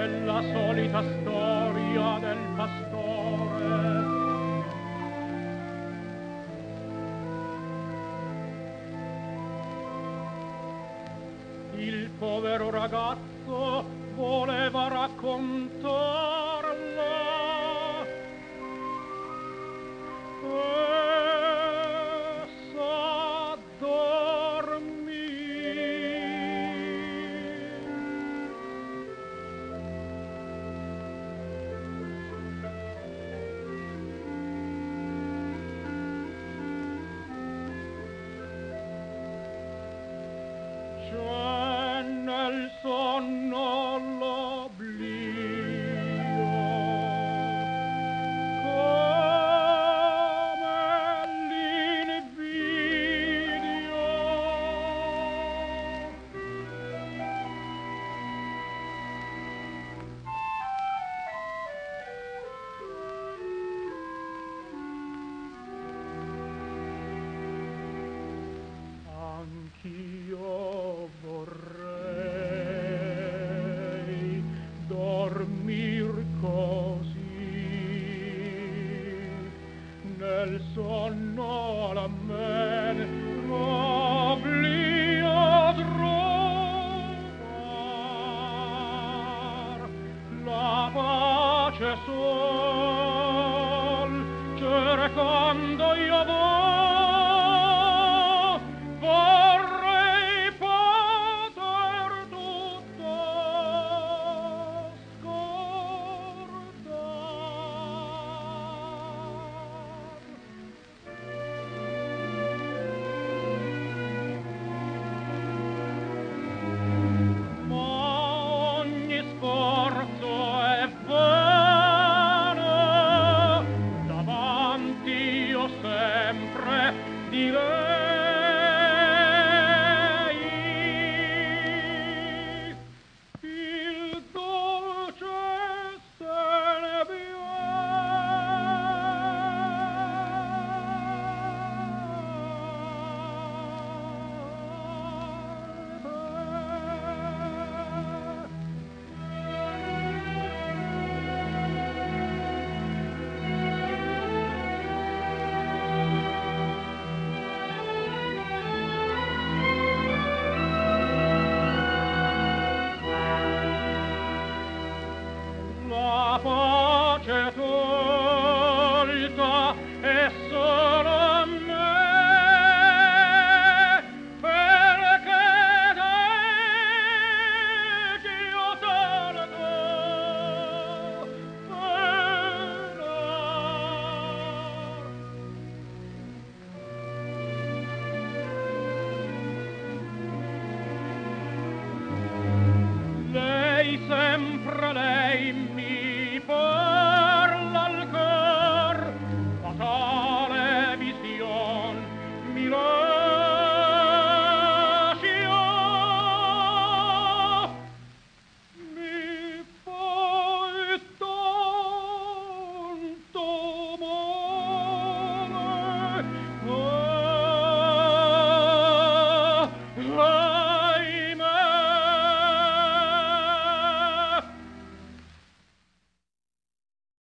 la solita storia del pastore. Il povero ragazzo voleva raccontarla e s'addormì. C'è nel sonno l'oblio, come l'invidio. Anch'io vorrei dormir così, nel sonno alla men l'oblio trovar, la pace sol cercando io vorrei poter tutto scordar. Ma ogni sforzo è vano, davanti io sempre di lei. Il dolce se ne la pace tolta è solo a me, perché te io salgo lei sempre lei